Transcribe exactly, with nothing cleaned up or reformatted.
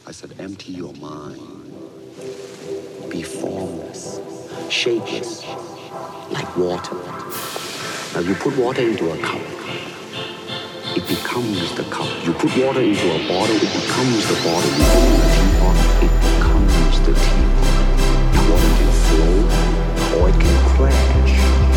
I said, empty your mind. Be formless, shapeless, like water. Now you put water into a cup, it becomes the cup. You put water into a bottle, it becomes the bottle. You put it in a teapot, it becomes the teapot. Now water can flow or it can crash.